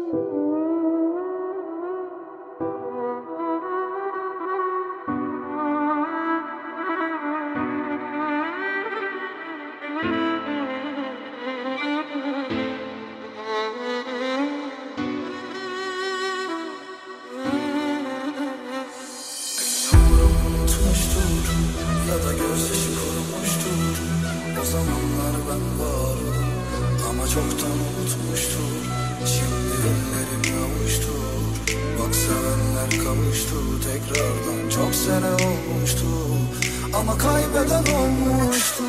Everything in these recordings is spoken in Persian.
Çoktan unutmuştur. Şimdi ellerim avuştur. Bak sevenler kavuştu tekrardan. Çok sene olmuştu ama kaybeden olmuştu.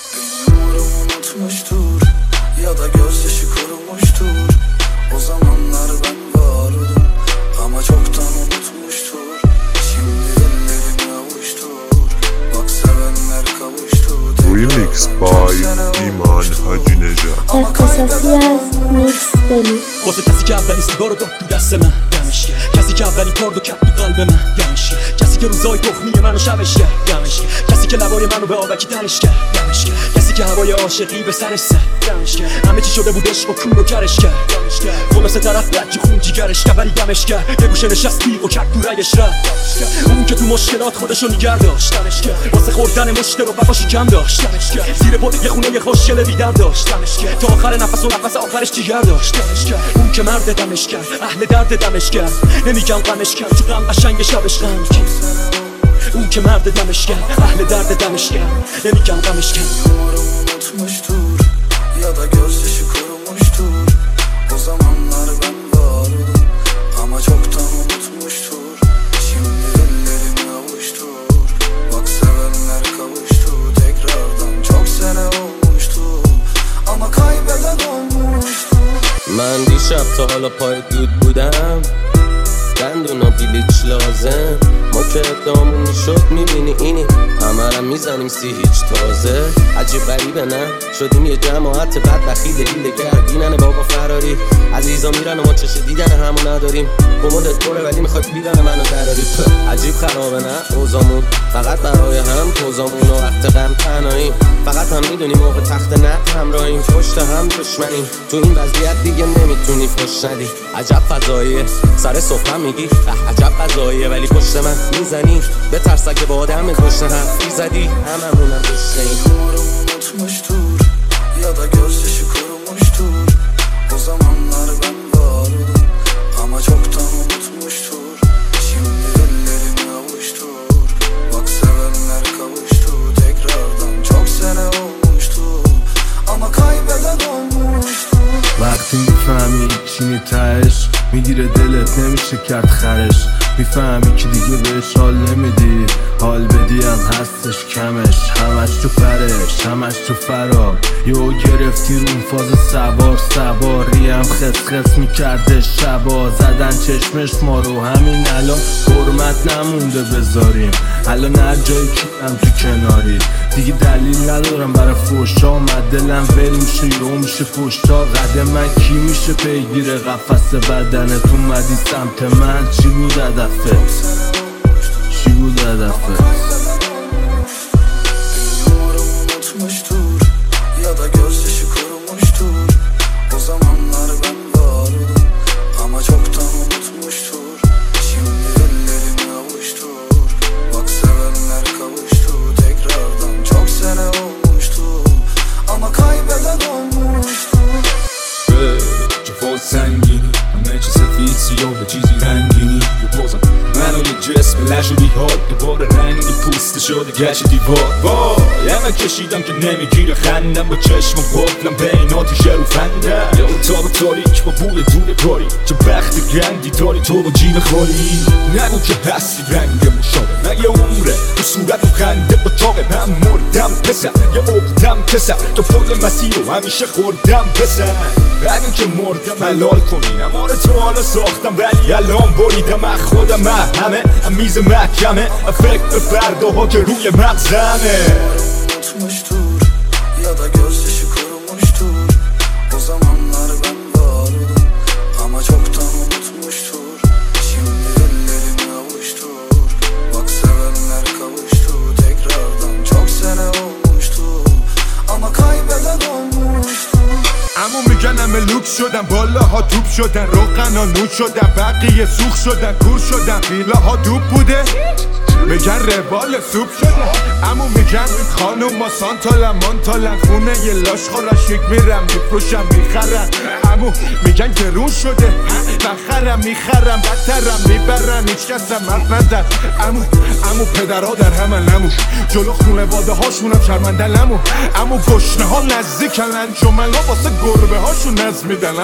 Umurum unutmuştur ya da gözyaşı kurumuştur. O zamanlar ben vardım ama çoktan unutmuştur. Şimdi ellerim avuştur. Bak sevenler kavuştu. Remix by ایمان حاجی نژاد. اختصاصی از میکس بلی. واسه کسی که اولین سیگار رو داد تو دست من، دمش گرم. کسی که اولین کار رو کرد تو قلب من، دمش گرم. کسی که روزای تخمی منو شبش کرد، دمش گرم. کسی که لبای منو به آبکی تنش کرد، دمش گرم. کسی که هوای عاشقی به سرش زد، دمش گرم. همه چی شده بود عشق و کور و کرش کرد، دمش گرم. خلاصه طرف بلکی خون جیگرش کرد ولی دمش کرد. یه گوشه نشست تیغ و کرد تو رگش رد. اون که تو مشکلات خودشو نگه داشت، دمش گرم. واسه خوردن مشت رو وفاشو کم داشت، دمش گرم. زیر پات یه خونه خوشگل بیدم داشت، دمش گرم. تا آخر نفس و نفس آخرش جیگر داشت، دمش گرم. اون که مرد دمش کرد، اهل درد دمش کرد. نمیگم غمش کرد چون غم قشنگ شبش غم کرد. اون که مرد دمش کرد، اهل درد دمش کرد. نمیگم غمش کرد. Unutmuştur ya da gözyaşı kurumuştur. O zamanlar ben vardım ama çoktan unutmuştur. Şimdi ellerim avuştur. Bak sevenler kavuştu tekrardan. Çok sene olmuştu ama kaybeden olmuştu. من دیشب تا حالا پای دود بودم، دندون و بلیچ لازم. ما که ادامون شد میبینی اینی همرم میزنیم سی هیچ تازه. عجیب غریبه نه شدیم یه جماعت بد بخیل دیل گردینن بابا فراری. عزیزا میرن و ما چشه دیدن همون نداریم. کمودت پره ولی میخواد بیدن منو دراری. عجیب خرابه نه اوزامون فقط برای هم توزامون و وقت غم تنهاییم. فقط هم میدونیم موقع تخت نقد همراهیم. پشت هم دشمنیم تو این وضعیت دیگه نمیتونی فش ندی. عجب فضاییه سر صبح میگی عجب فضاییه ولی پشت من میزنی. به ترس اگه با آدم گشنه حرفی زدی هممونم گشنه‌ایم. Umurum unutmuştur ya da gözyaşı kurumuştur. O zamanlar ben vardım ama çoktan unutmuştur. Şimdi ellerim avuştur. Bak sevenler kavuştu tekrardan. Çok sene olmuştu ama kaybeden olmuştu. وقتی میفهمی چینی تهش میگیره دلت نمیشه کرد خرش. میفهمی که دیگه بهش حال نمیدی، حال بدی هم هستش کمش. همش تو فرش همش تو فرار. یهو گرفتی رو فاز سواری هم خس خس میکرده شبا. زدن چشمش ما رو همین الان حرمت نمونده بذاریم. الان هر جایی کیرم تو کناری دیگه دلیل ندارم برای فوشا. اومد دلم ول میشه یهو میشه پشتا. قدم من کی میشه پیگیر قفس بدنت؟ اومدی سمت من چی بود هدفت؟ چی بود هدفت؟ Umurum unutmuştur ya da gözyaşı kurumuştur. O zamanlar ben vardım ama çoktan unutmuştur. Şimdi ellerim avuştur. Bak sevenler kavuştu tekrardan. Çok sene olmuştu ama kaybeden olmuştu. جفا سنگینی همه چه سفید سیاه و چیزی رنگینی بازم منو یه جسم لشدی حال دوباره رنگ پوسته شده گشت دیوار. وای همه کشیدم که نمیگیره خندم با چشم و قفلم بین آتیش رو فندم. یه اتاق تاریک با بوی دور کاری چه بخت گندی داری تو با جیب خالی. نگو که هستی رنگ مشابه مگه عمره تو صورت و خنده با تاقه. من مردم پسر یه عقدم کسر تو پل مسیر رو همیشه خوردم پسر. اگه که مردم حلال کنینم آره تو حالا ساختم ولی الان بریدم از خودم. همه میز محکمه فکر به فرداها که روی مغزمه. Unutmuştur ya da gözyaşı kurumuştur. O zamanlar ben vardım ama çoktan unutmuştur. Şimdi ellerim avuştur. Bak sevenler kavuştu tekrardan. Çok sene olmuştu ama kaybeden olmuştu. اما میگن همه لوک شدم بالاها توپ شدن، روغنا نوش شدن، بقیه سوخ شدن، کور شدن، ویلاها دوب بوده میگن روال سوپ شدن. امو میگن خانوم ما سانتالن مانتالن، خونه یه لاش خورشیک میرم میفروشم میخرم. امو میگن گرون شده نخرم میخرم، بدترم میبرن هیچ کسم مرد ندن. امو پدرها در همن، امو جلو خونواده هاشونم شرمندن. امو گشنه ها نزدیکن انجمن ها واسه گربه هاشون نز میدن.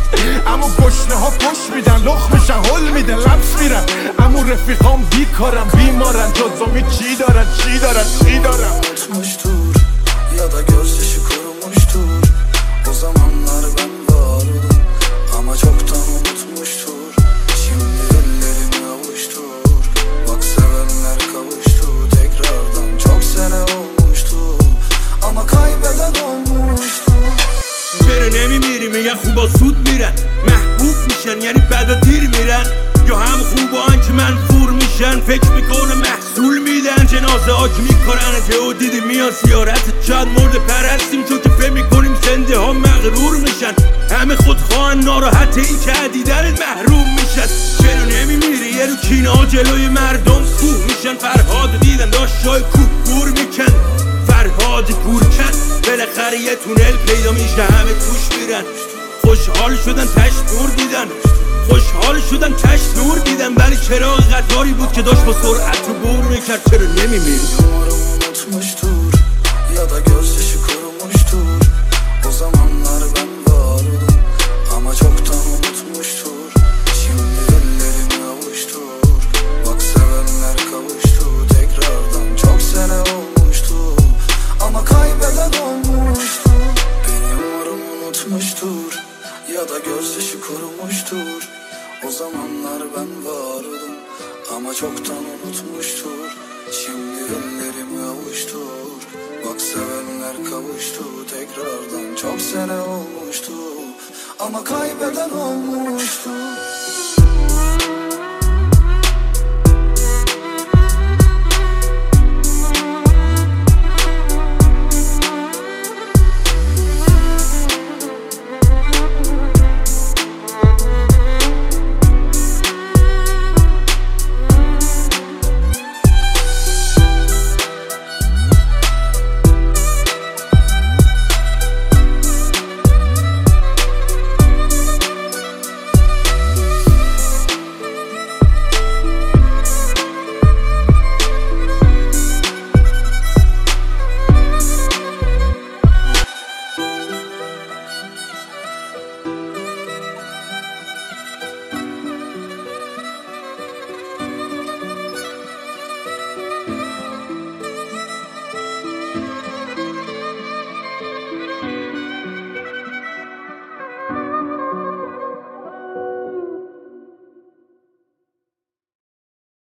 امو گشنه ها گوش میدن لخ میشن هل میدن لمس میرن. امو رفیقام بیکارم بیمارن جزامی چی دارن چی دارن چی دارن. Unutmuştur ya da gözyaşı kurumuştur. O zamanlar ben vardım ama çoktan unutmuştur. Şimdi ellerimi avuştur. Bak sevenler kavuştu tekrardan. Çok sene olmuştu ama kaybeden olmuştu. چرا نمیمیری میگن خوبا زود میرن، محبوب میشن یعنی بعدا دیر میرن، یا هم خوبان که منفور میشن فکر میکنه محصول میدن. جنازه آج میکنن و دیدی میان زیارت، شاید مورد پرستیم چون که فهم میکنیم زنده ها مغرور میشن. همه خودخواهن ناراحته ای که دیدنت محروم میشن. چرا نمیمیری یه رو کینه ها جلوی مردم کوه میشن. فرهاد دیدن داشت جای کوه گور میکن، فرهاد گورکن بالاخره یه تونل پیدا میشه همه توش میرن. خوشحال شدن تش دور دیدن، خوشحال شدن تش دور دیدن، ولی چراغ قطاری بود که داشت با سرعت رو بور میکرد. چرا نمیمیری؟ Umarım unutmuştur ya da gözyaşı kurumuştur. O zamanlar ben vardım ama çoktan unutmuştur. Şimdi ellerimi avuştur. Bak sevenler kavuştu tekrardan. Çok sene olmuştu ama kaybeden olmuştu. Beni umarım unutmuştur ya da gözyaşı kurumuştur. O zamanlar ben vardım ama çoktan unutmuştur. Şimdi ellerimi avuştur. Bak sevenler kavuştu tekrardan. Çok sene olmuştu ama kaybeden olmuştu.